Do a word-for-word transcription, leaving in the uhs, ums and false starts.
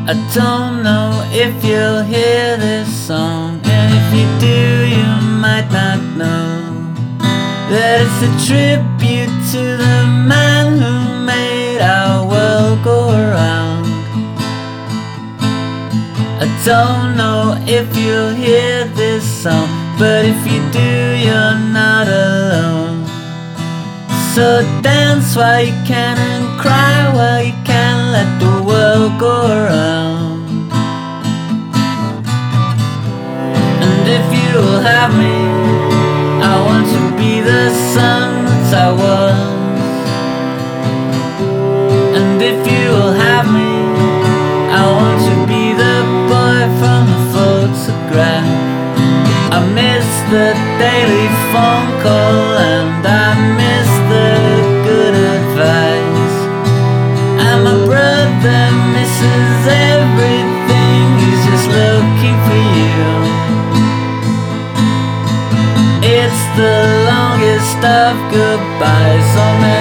I don't know if you'll hear this song, and if you do, you might not know that it's a tribute to the man who made our world go around. I don't know if you'll hear this song, but if you do, you're not alone. So dance while you can and cry while you can, let the world go around. And if you'll have me, I want to be the sun that I was. And if you'll have me, I want to be the boy from the photograph. I miss the daily phone call, and I miss the good advice. And my brother misses everything, he's just looking for you. It's the longest of goodbyes. So many